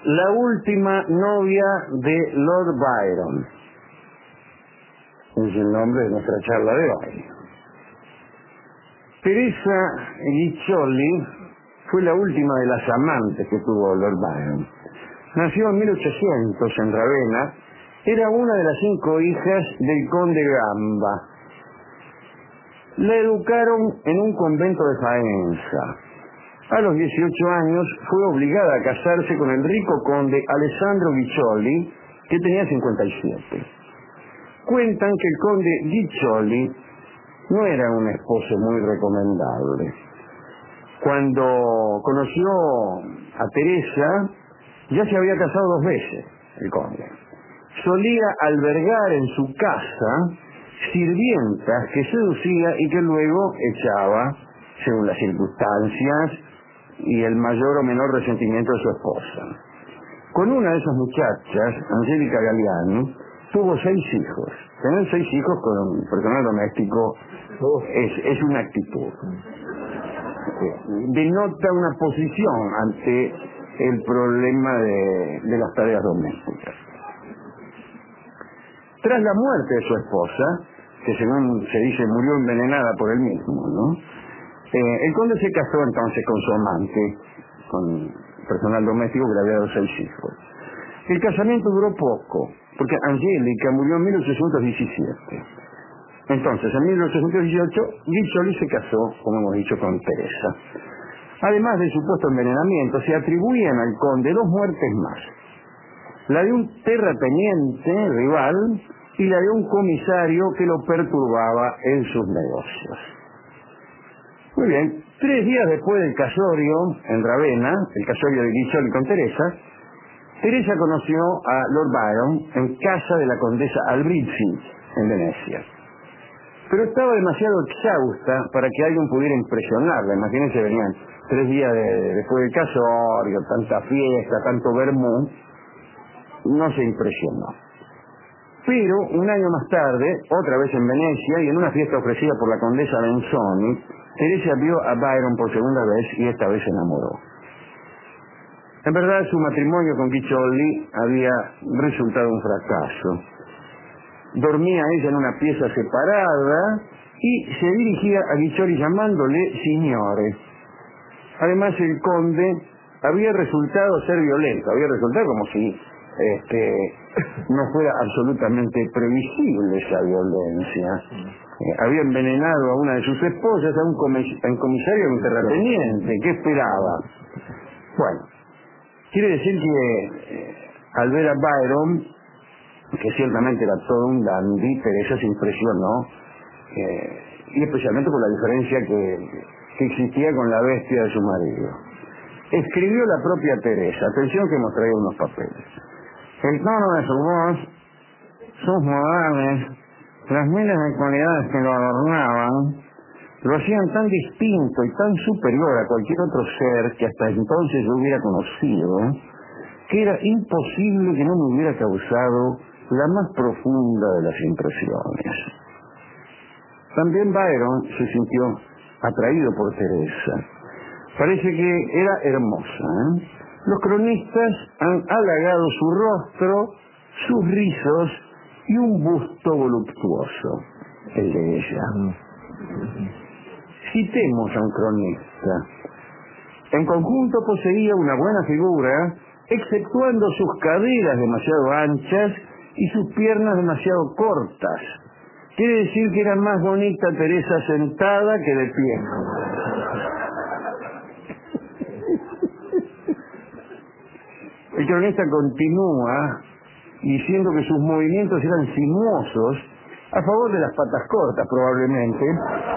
la última novia de Lord Byron. Es el nombre de nuestra charla de hoy. Teresa Guiccioli fue la última de las amantes que tuvo Lord Byron. Nació en 1800 en Ravenna. Era una de las 5 hijas del conde Gamba. La educaron en un convento de Faenza. A los 18 años fue obligada a casarse con el rico conde Alessandro Guiccioli, que tenía 57. Cuentan que el conde Guiccioli no era un esposo muy recomendable. Cuando conoció a Teresa, ya se había casado 2 veces el conde. Solía albergar en su casa sirvientas que seducía y que luego echaba, según las circunstancias y el mayor o menor resentimiento de su esposa. Con una de esas muchachas, Angélica Galiani, tuvo 6 hijos. Tener 6 hijos con un personal doméstico es una actitud. Denota una posición ante el problema de las tareas domésticas. Tras la muerte de su esposa, que según se dice murió envenenada por él mismo, ¿no? El conde se casó entonces con su amante, con personal doméstico que le había dado 6 hijos. El casamiento duró poco, porque Angélica murió en 1817. Entonces, en 1818, Guiccioli se casó, como hemos dicho, con Teresa. Además del supuesto envenenamiento, se atribuían al conde 2 muertes más. La de un terrateniente rival y la de un comisario que lo perturbaba en sus negocios. Muy bien, 3 días después del casorio en Ravenna, el casorio de Guiccioli con Teresa, Teresa conoció a Lord Byron en casa de la condesa Albrizzi, en Venecia. Pero estaba demasiado exhausta para que alguien pudiera impresionarla. Imagínense, venían 3 días después del casorio, tanta fiesta, tanto vermú, no se impresionó. Pero un año más tarde, otra vez en Venecia y en una fiesta ofrecida por la condesa Benzoni, Teresa vio a Byron por segunda vez y esta vez se enamoró. En verdad, su matrimonio con Guiccioli había resultado un fracaso. Dormía ella en una pieza separada y se dirigía a Guiccioli llamándole signore. Además, el conde había resultado ser violento, había resultado como si no fuera absolutamente previsible esa violencia. Había envenenado a una de sus esposas, a un comisario, a un terrateniente. ¿Qué esperaba? Bueno, quiere decir que al ver a Byron, que ciertamente era todo un dandy, Teresa se impresionó, y especialmente por la diferencia que existía con la bestia de su marido. Escribió la propia Teresa. Atención que hemos traído unos papeles. El tono de su voz, sus modales, las miles de cualidades que lo adornaban, lo hacían tan distinto y tan superior a cualquier otro ser que hasta entonces yo hubiera conocido, que era imposible que no me hubiera causado la más profunda de las impresiones. También Byron se sintió atraído por Teresa. Parece que era hermosa, ¿eh? Los cronistas han halagado su rostro, sus rizos y un busto voluptuoso, el de ella. Citemos a un cronista. En conjunto poseía una buena figura, exceptuando sus caderas demasiado anchas y sus piernas demasiado cortas. Quiere decir que era más bonita Teresa sentada que de pie. El cronista continúa diciendo que sus movimientos eran sinuosos, a favor de las patas cortas probablemente,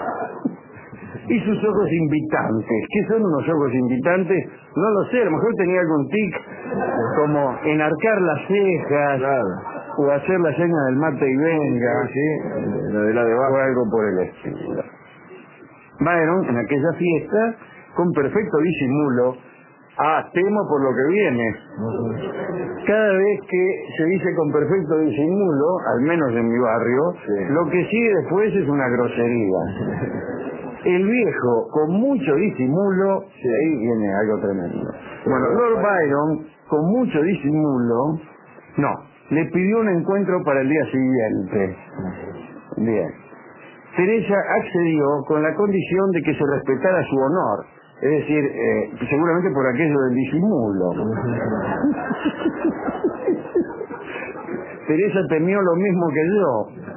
y sus ojos invitantes. ¿Qué son unos ojos invitantes? No lo sé, a lo mejor tenía algún tic, como enarcar las cejas, claro, o hacer la seña del mate y venga, ¿sí? La de la debajo, o algo por el estilo. Byron, en aquella fiesta, con perfecto disimulo, temo por lo que viene. Cada vez que se dice con perfecto disimulo, al menos en mi barrio, sí, lo que sigue después es una grosería. El viejo, con mucho disimulo, sí, ahí viene algo tremendo. Bueno, Lord Byron con mucho disimulo, no, le pidió un encuentro para el día siguiente. Bien. Teresa accedió con la condición de que se respetara su honor, es decir, seguramente por aquello del disimulo. Teresa temió lo mismo que yo.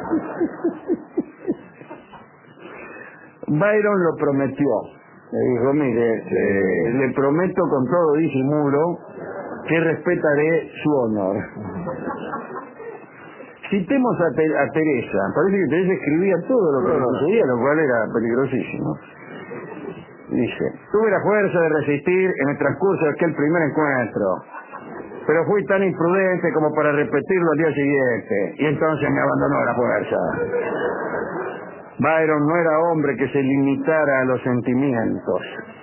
Byron lo prometió. Le dijo, mire, le prometo con todo disimulo que respetaré su honor. Citemos a Teresa. Parece que Teresa escribía todo lo que sucedía, lo cual era peligrosísimo. Dice, tuve la fuerza de resistir en el transcurso de aquel primer encuentro, pero fui tan imprudente como para repetirlo al día siguiente, y entonces me abandonó la fuerza. Byron no era hombre que se limitara a los sentimientos.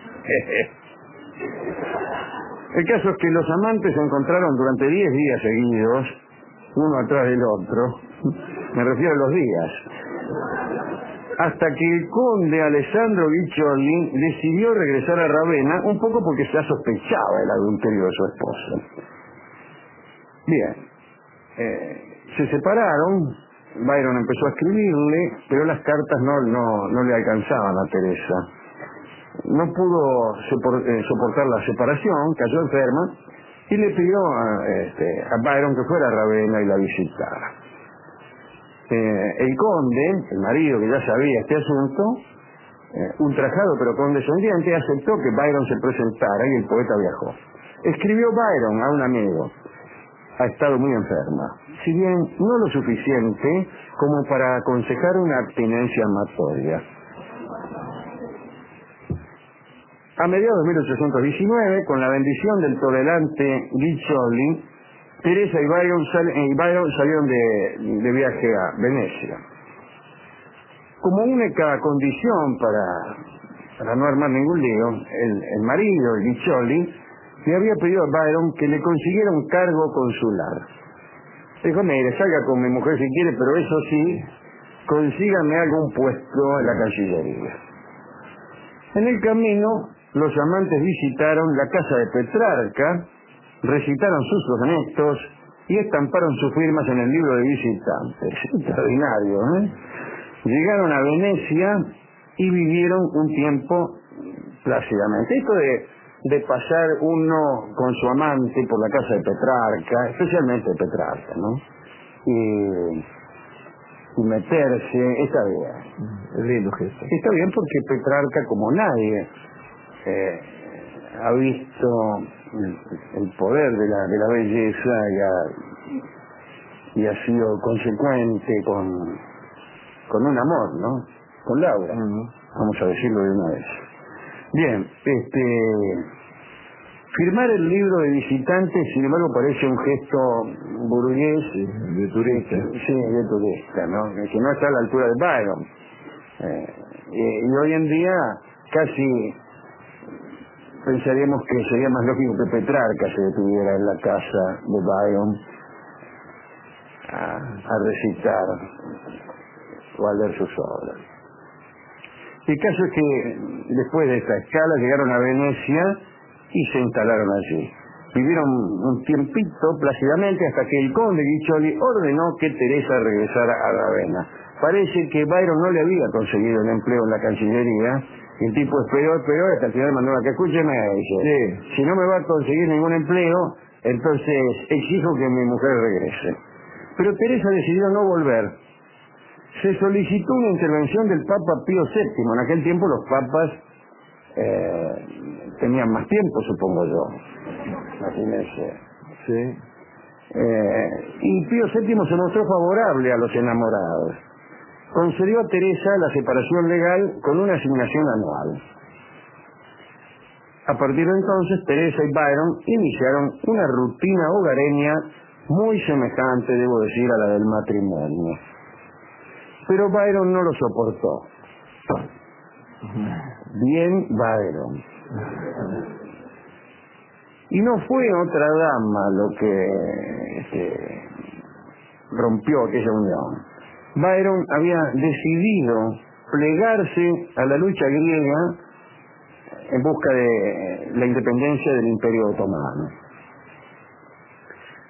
El caso es que los amantes se encontraron durante 10 días seguidos, uno atrás del otro, me refiero a los días, hasta que el conde Alessandro Guiccioli decidió regresar a Ravenna, un poco porque ya sospechaba el adulterio de su esposa. Bien, se separaron. Byron empezó a escribirle, pero las cartas no le alcanzaban a Teresa. No pudo soportar la separación, cayó enferma, y le pidió a Byron que fuera a Ravenna y la visitara. El conde, el marido que ya sabía este asunto, ultrajado pero condescendiente, aceptó que Byron se presentara y el poeta viajó. Escribió Byron a un amigo: ha estado muy enferma, si bien no lo suficiente como para aconsejar una abstinencia amatoria. A mediados de 1819, con la bendición del tolerante Guiccioli, Teresa y Byron salieron de viaje a Venecia. Como única condición para no armar ningún lío, el marido, el Guiccioli, le había pedido a Byron que le consiguiera un cargo consular. Dijo, mire, salga con mi mujer si quiere, pero eso sí, consígame algún puesto en la Cancillería. En el camino, los amantes visitaron la casa de Petrarca, recitaron sus sonetos y estamparon sus firmas en el libro de visitantes. Extraordinario, ¿eh? Llegaron a Venecia y vivieron un tiempo plácidamente. Esto de pasar uno con su amante por la casa de Petrarca, especialmente de Petrarca, ¿no? Y meterse, está bien. Es lindo gesto. Está bien porque Petrarca, como nadie, ha visto el poder de la belleza y ha sido consecuente con un amor, ¿no? Con Laura, vamos a decirlo de una vez. Bien, firmar el libro de visitantes, sin embargo, parece un gesto burgués, de turista. Sí, de turista, ¿no? Que no está a la altura de Byron. Y hoy en día casi pensaríamos que sería más lógico que Petrarca se detuviera en la casa de Byron a recitar o a leer sus obras. El caso es que después de esta escala llegaron a Venecia y se instalaron allí. Vivieron un tiempito plácidamente hasta que el conde Guiccioli ordenó que Teresa regresara a Ravenna. Parece que Byron no le había conseguido el empleo en la Cancillería. El tipo esperó, hasta el final mandó a que escúcheme, dice, sí, si no me va a conseguir ningún empleo, entonces exijo que mi mujer regrese. Pero Teresa decidió no volver. Se solicitó una intervención del Papa Pío VII. En aquel tiempo los papas tenían más tiempo, supongo yo. Imagínense. Sí. Y Pío VII se mostró favorable a los enamorados. Concedió a Teresa la separación legal con una asignación anual. A partir de entonces, Teresa y Byron iniciaron una rutina hogareña muy semejante, debo decir, a la del matrimonio. Pero Byron no lo soportó. Bien Byron. Y no fue otra dama lo que rompió aquella unión. Byron había decidido plegarse a la lucha griega en busca de la independencia del Imperio Otomano.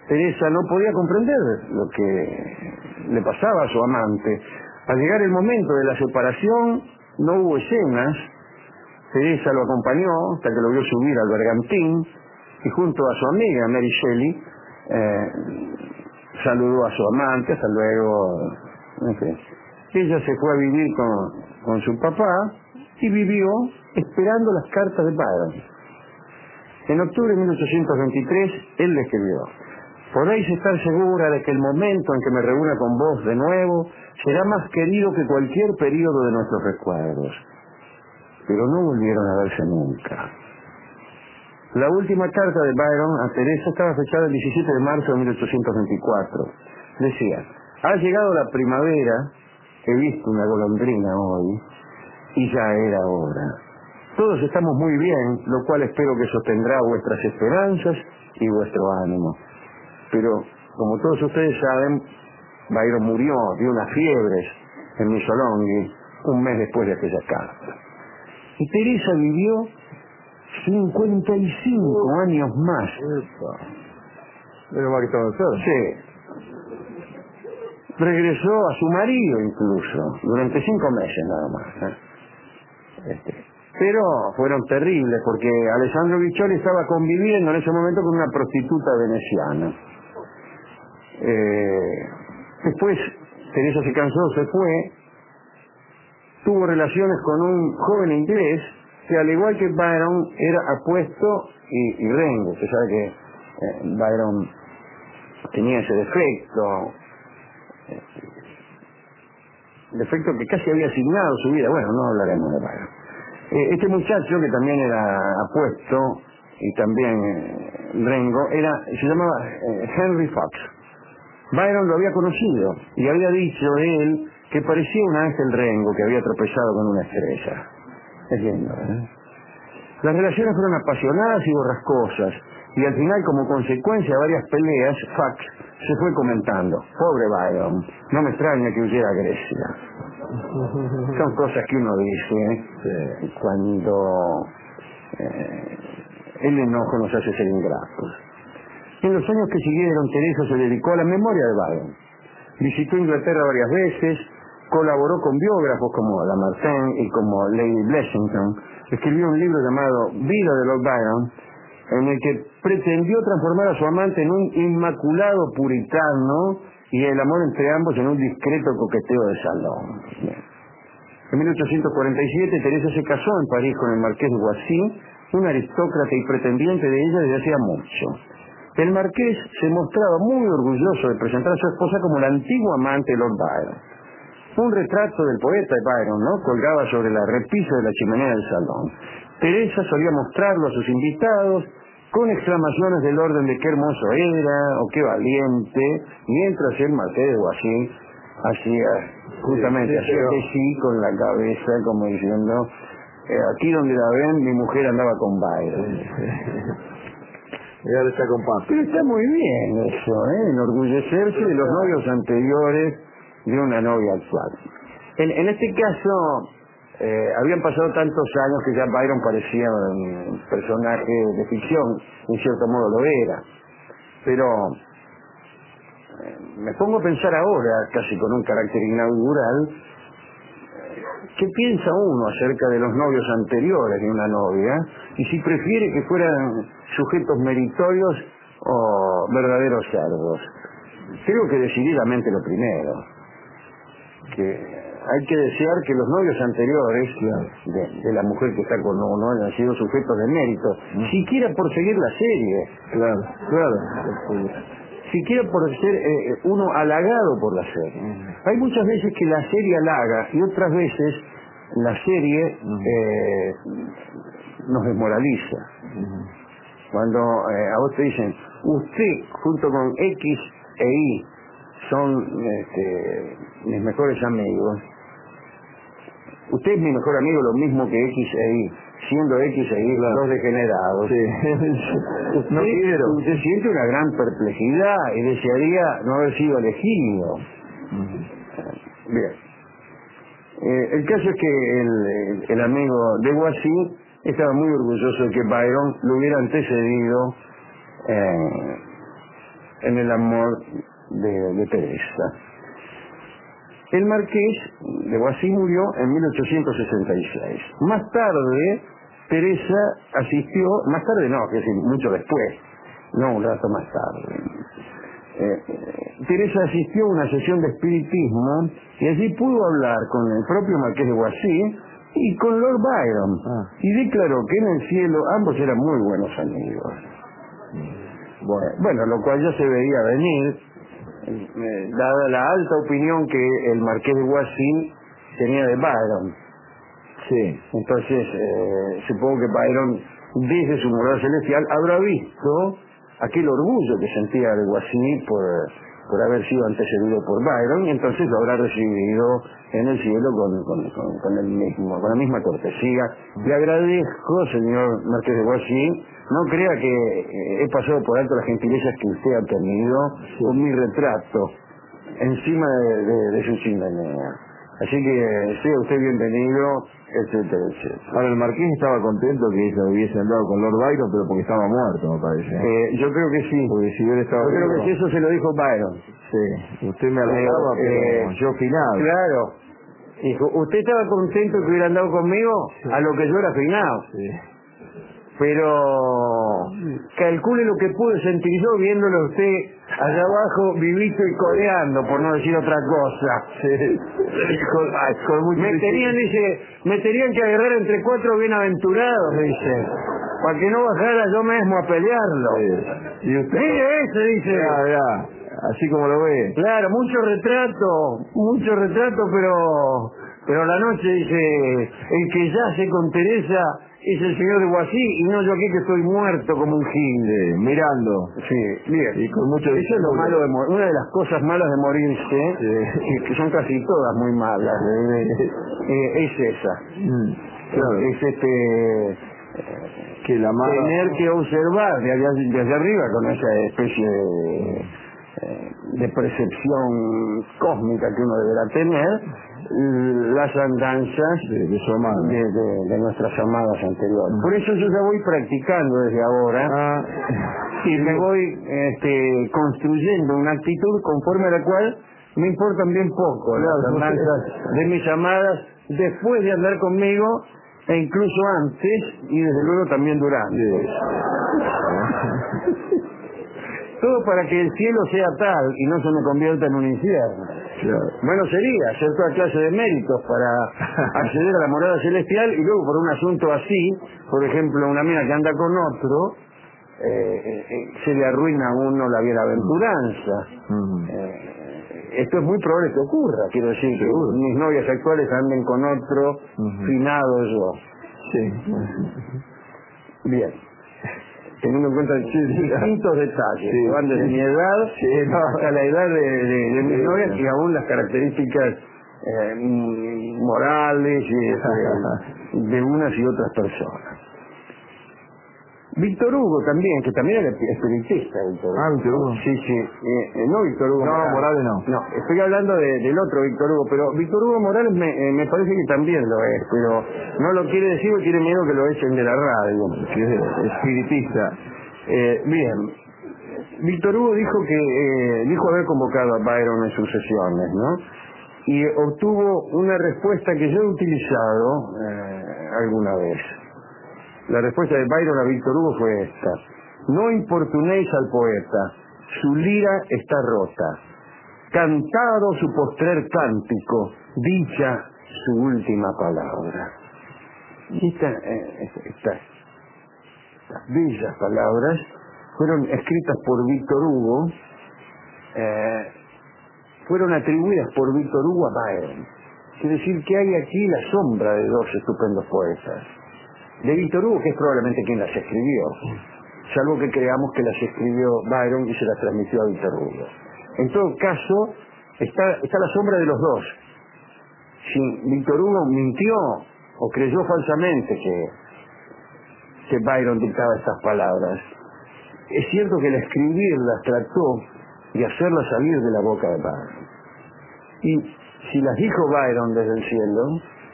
Teresa no podía comprender lo que le pasaba a su amante. Al llegar el momento de la separación, no hubo escenas. Teresa lo acompañó hasta que lo vio subir al bergantín y junto a su amiga Mary Shelley saludó a su amante, hasta luego. En fin. Ella se fue a vivir con su papá y vivió esperando las cartas de Byron. En octubre de 1823 él le escribió: podéis estar segura de que el momento en que me reúna con vos de nuevo será más querido que cualquier periodo de nuestros recuerdos. Pero no volvieron a verse nunca. La última carta de Byron a Teresa estaba fechada el 17 de marzo de 1824. Decía: ha llegado la primavera, he visto una golondrina hoy, y ya era hora. Todos estamos muy bien, lo cual espero que sostendrá vuestras esperanzas y vuestro ánimo. Pero, como todos ustedes saben, Byron murió de unas fiebres en Missolonghi un mes después de aquella carta. Y Teresa vivió 55 años más. Menos mal que estaba enfermo. Sí. Regresó a su marido incluso, durante 5 meses nada más. Pero fueron terribles porque Alessandro Guiccioli estaba conviviendo en ese momento con una prostituta veneciana. Después Teresa se cansó, se fue, tuvo relaciones con un joven inglés que, al igual que Byron, era apuesto y rengo. Usted sabe que Byron tenía ese defecto que casi había asignado su vida. Bueno, no hablaremos de Byron. Este muchacho, que también era apuesto y también rengo, se llamaba Henry Fox. Byron lo había conocido y había dicho de él que parecía un ángel rengo que había tropezado con una estrella. Es lindo, ¿eh? Las relaciones fueron apasionadas y borrascosas, y al final, como consecuencia de varias peleas, Fox se fue comentando: pobre Byron, no me extraña que huyera a Grecia. Son cosas que uno dice cuando el enojo nos hace ser ingratos. En los años que siguieron, Teresa se dedicó a la memoria de Byron. Visitó Inglaterra varias veces, colaboró con biógrafos como Lamartine y como Lady Blessington. Escribió un libro llamado Vida de Lord Byron, en el que pretendió transformar a su amante en un inmaculado puritano y el amor entre ambos en un discreto coqueteo de salón. En 1847 Teresa se casó en París con el marqués de Guacy, un aristócrata y pretendiente de ella desde hacía mucho. El marqués se mostraba muy orgulloso de presentar a su esposa como la antigua amante de Lord Byron. Un retrato del poeta de Byron, colgaba sobre la repisa de la chimenea del salón. Teresa solía mostrarlo a sus invitados con exclamaciones del orden de qué hermoso era o qué valiente, mientras el marqués de Guacy hacía que sí con la cabeza, como diciendo: aquí donde la ven, mi mujer andaba con Byron. Y ahora está con Papi. Pero está muy bien eso, enorgullecerse de los novios anteriores de una novia actual. En este caso, habían pasado tantos años que ya Byron parecía un personaje de ficción, en cierto modo lo era. Pero me pongo a pensar ahora, casi con un carácter inaugural, ¿qué piensa uno acerca de los novios anteriores de una novia? Y si prefiere que fueran sujetos meritorios o verdaderos cerdos. Creo que decididamente lo primero. Que hay que desear que los novios anteriores de la mujer que está con uno hayan sido sujetos de mérito, siquiera por seguir la serie. Claro. Siquiera por ser uno halagado por la serie. Hay muchas veces que la serie halaga y otras veces la serie nos desmoraliza. Cuando a vos te dicen: usted junto con X e Y son mis mejores amigos, usted es mi mejor amigo, lo mismo que X e Y, siendo X e Y dos degenerados. No quiero. Usted siente una gran perplejidad y desearía no haber sido elegido. Bien. El caso es que el amigo de Guacy estaba muy orgulloso de que Byron lo hubiera antecedido en el amor de Teresa. El marqués de Guasí murió en 1866. Más tarde, Teresa asistió, más tarde no, que es decir, mucho después, no un rato más tarde. Teresa asistió a una sesión de espiritismo y allí pudo hablar con el propio marqués de Guasí y con Lord Byron. Y declaró que en el cielo ambos eran muy buenos amigos. Bueno, lo cual ya se veía venir, dada la alta opinión que el marqués de Guasí tenía de Byron. Sí. Entonces, supongo que Byron, desde su morada celestial, habrá visto aquel orgullo que sentía de Guasí por haber sido antecedido por Byron, y entonces lo habrá recibido en el cielo con la misma cortesía. Le agradezco, señor marqués de Guasí, no crea que he pasado por alto las gentilezas que usted ha tenido con mi retrato encima de su chimenea. Así que sea usted bienvenido, etcétera, etcétera. Ahora, el marqués estaba contento que se hubiese andado con Lord Byron, pero porque estaba muerto, me parece. Yo creo que sí. Porque si hubiera estado Yo creo vivo, que sí, eso se lo dijo Byron. Sí, usted me alejaba, pero yo finado. Claro. Dijo, ¿usted estaba contento que hubiera andado conmigo? Sí. A lo que yo era finado. Sí. Pero calcule lo que pude sentir yo viéndolo a usted allá abajo vivito y coreando, por no decir otra cosa. Sí. Me tenían que agarrar entre 4 bienaventurados, dice, para que no bajara yo mismo a pelearlo. Sí. Y usted, mire ese, dice. Ya, así como lo ve. Claro, mucho retrato, pero la noche, dice, el que yace con Teresa es el señor de Guasí, y no yo aquí que estoy muerto como un gil. Mirando. Sí, bien. Y con mucho eso es lo malo de morir. Una de las cosas malas de morirse, sí, que son casi todas muy malas, es esa. Claro. Es que la mala... tener que observar de allá arriba con esa especie de percepción cósmica que uno deberá tener, las andanzas de nuestras amadas anteriores. Por eso yo ya voy practicando desde ahora y me voy construyendo una actitud conforme a la cual me importan bien poco las andanzas de mis amadas después de andar conmigo, e incluso antes y desde luego también durante. Todo para que el cielo sea tal y no se me convierta en un infierno. Claro. Bueno, sería hacer toda clase de méritos para acceder a la morada celestial, y luego por un asunto así, por ejemplo, una mina que anda con otro, se le arruina a uno la bienaventuranza. Esto es muy probable que ocurra, quiero decir, que mis novias actuales anden con otro finado yo. Sí. Bien. Teniendo en cuenta distintos detalles, que van desde mi edad hasta la edad de mis novias, y aún las características morales de unas y otras personas. Víctor Hugo también, que también era espiritista. Víctor Hugo. Sí. No Víctor Hugo Morales no. No, estoy hablando del otro Víctor Hugo, pero Víctor Hugo Morales me parece que también lo es, pero no lo quiere decir porque tiene miedo que lo echen de la radio, que es espiritista. Bien, Víctor Hugo dijo haber convocado a Byron en sus sesiones, ¿no? Y obtuvo una respuesta que yo he utilizado alguna vez. La respuesta de Byron a Víctor Hugo fue esta: no importunéis al poeta, su lira está rota, cantado su postrer cántico, dicha su última palabra. Y estas bellas palabras fueron escritas por Víctor Hugo, fueron atribuidas por Víctor Hugo a Byron. Es decir, que hay aquí la sombra de dos estupendos poetas. De Víctor Hugo, que es probablemente quien las escribió, salvo que creamos que las escribió Byron y se las transmitió a Víctor Hugo. En todo caso, está la sombra de los dos. Si Víctor Hugo mintió o creyó falsamente que Byron dictaba estas palabras, es cierto que al escribirlas trató de hacerlas salir de la boca de Byron. Y si las dijo Byron desde el cielo,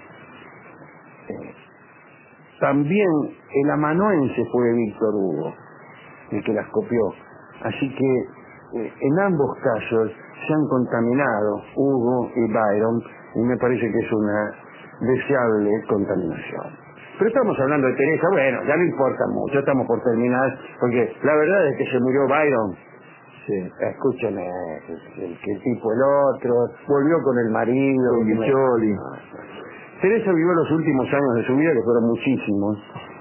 también el amanuense fue Víctor Hugo el que las copió. Así que en ambos casos se han contaminado Hugo y Byron, y me parece que es una deseable contaminación. Pero estamos hablando de Teresa, bueno, ya no importa mucho, estamos por terminar, porque la verdad es que se murió Byron. Sí. Escúcheme, que el tipo el otro, volvió con el marido. Con Guiccioli. Teresa vivió los últimos años de su vida, que fueron muchísimos,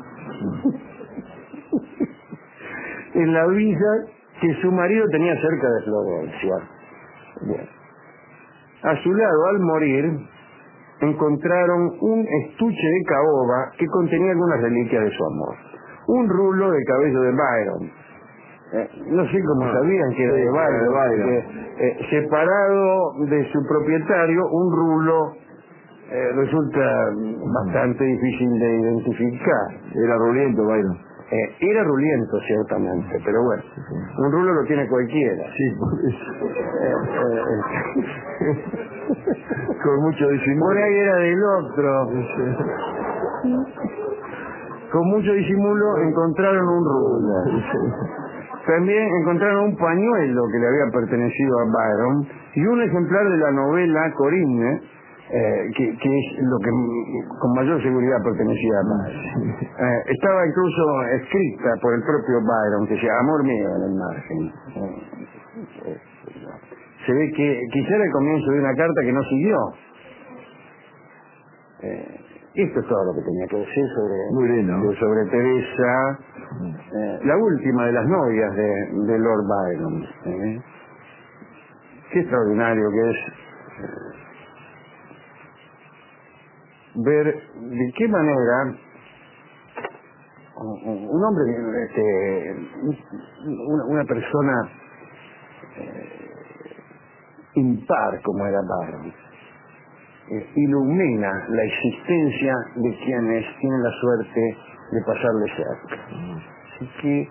en la villa que su marido tenía cerca de Florencia. Bien. A su lado, al morir, encontraron un estuche de caoba que contenía algunas reliquias de su amor. Un rulo de cabello de Byron. No sé cómo sabían que era de Byron, porque, separado de su propietario, un rulo resulta bastante difícil de identificar. Era ruliento, Byron. Era ruliento, ciertamente, pero bueno, un rulo lo tiene cualquiera. Sí, con mucho disimulo. Por ahí era del otro. Con mucho disimulo encontraron un rulo. También encontraron un pañuelo que le había pertenecido a Byron y un ejemplar de la novela Corinne, que es lo que con mayor seguridad pertenecía a Byron. Estaba incluso escrita por el propio Byron, que decía amor mío en el margen. Se ve que quizá era el comienzo de una carta que no siguió. Esto es todo lo que tenía que decir sobre Teresa, la última de las novias de Lord Byron. Qué extraordinario que es ver de qué manera un hombre, una persona impar como era Byron, ilumina la existencia de quienes tienen la suerte de pasarle cerca. Así que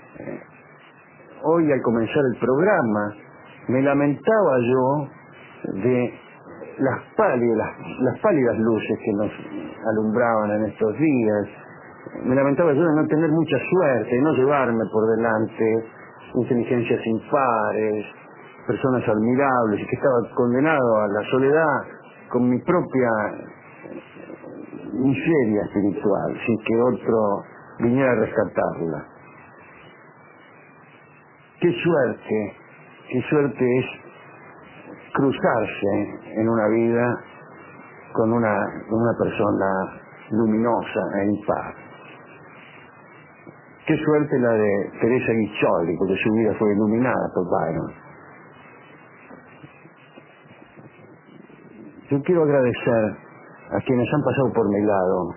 hoy, al comenzar el programa, me lamentaba yo de las pálidas luces que nos alumbraban en estos días. Me lamentaba yo de no tener mucha suerte, de no llevarme por delante inteligencias impares, personas admirables, y que estaba condenado a la soledad con mi propia miseria espiritual, sin que otro viniera a rescatarla. Qué suerte es cruzarse en una vida con una persona luminosa e impar. Qué suerte la de Teresa Guiccioli, porque su vida fue iluminada por Byron. Yo quiero agradecer a quienes han pasado por mi lado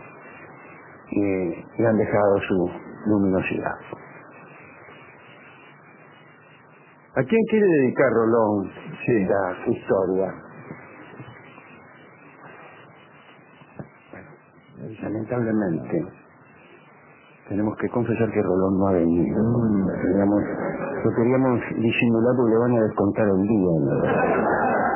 y han dejado su luminosidad. ¿A quién quiere dedicar, Rolón, esta historia? Bueno, lamentablemente tenemos que confesar que Rolón no ha venido. Lo queríamos disimular porque le van a descontar el día, ¿no?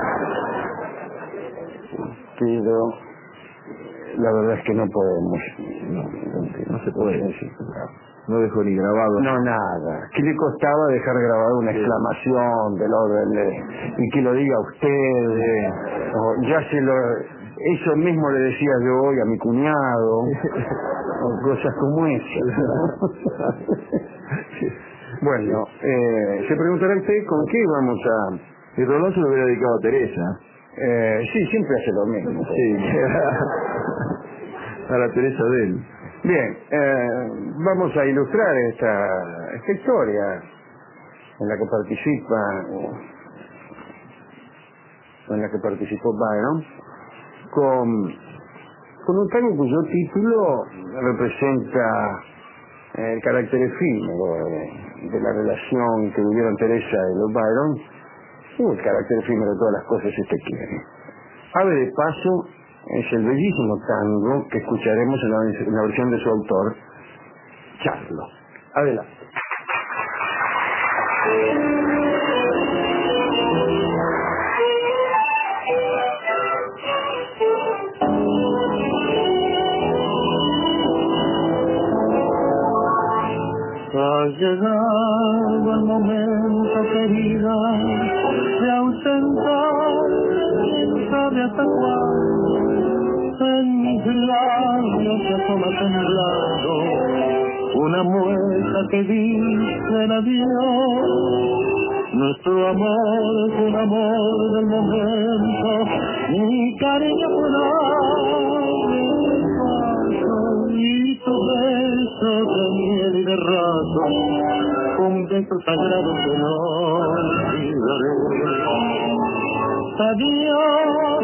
Pero la verdad es que no podemos. No se puede. No dejó ni grabado. No, nada. ¿Qué le costaba dejar grabado una exclamación del orden y que lo diga usted? O ya eso mismo le decía yo hoy a mi cuñado, o cosas como esas. Bueno, se preguntará usted con qué vamos a... Y Rolón se lo hubiera dedicado a Teresa. Sí, siempre hace lo mismo. Sí. A la Teresa de él. Bien, vamos a ilustrar esta historia en la que participó Byron con un tango cuyo título representa el carácter efímero de la relación que vivieron Teresa y Lord Byron, y el carácter efímero de todas las cosas, si usted quiere. Ave de paso es el bellísimo tango que escucharemos en la versión de su autor, Charlo. Adelante. llegado el momento, querida, de ausentar, quién sabe hasta cuándo, en mis labios se asoma temblando una mueca que dice el adiós. Nuestro amor es un amor del momento, mi cariño fue un paso, y tu beso de miel y de rato, un beso sagrado que no olvidaré. Adiós,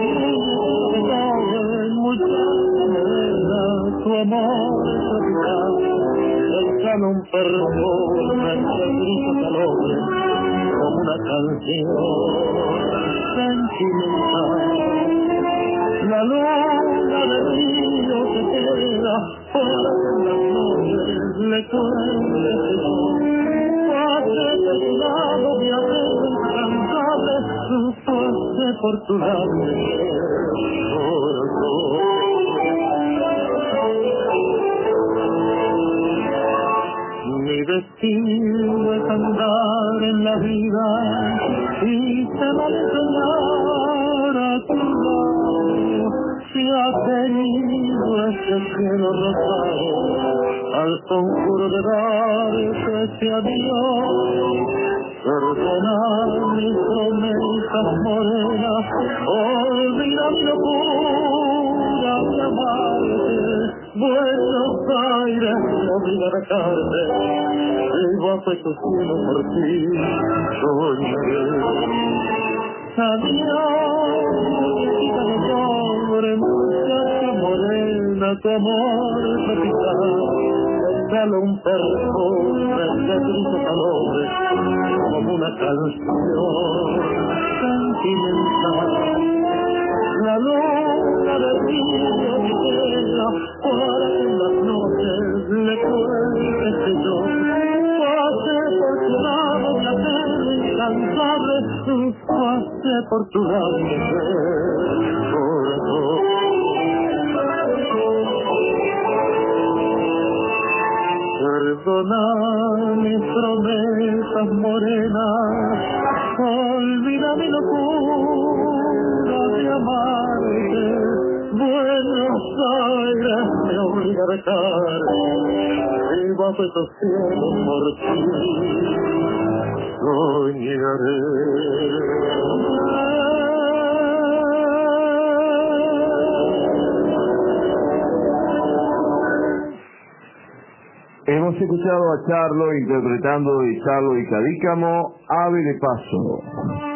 muchacha, tu amor es tropical, exhala un perfume que grita calores, como una canción sentimental. La luna del río que queda fuera de las noches le cuente pase terminado viaje incansable, pase por tu labio corazón. Mi destino es andar en la vida y se va a enseñar a tu lado. Si has tenido ese cielo rosado al conjuro de darte ese adiós, perdonar mis promesas morenas, olvida mi locura de amarte. Buenos Aires, no olvida dejarte, vivo hacia tu cielo por ti, soñaré. Adiós, muñequita de pobre, muchacha morena, tu amor tropical, exhala un perfume que grita calores, como una canción sentimental. La luna del río que queda para que en las noches le cuente que yo pasé por tu lado placer incansable, pasé por tu lado corazón. Perdona mis promesas morenas, olvida mi locura de amarte. Buenos Aires me obliga a dejar, y bajo estos cielos por ti soñaré. Hemos escuchado a Charlo interpretando de Charlo y Cadícamo, Ave de Paso.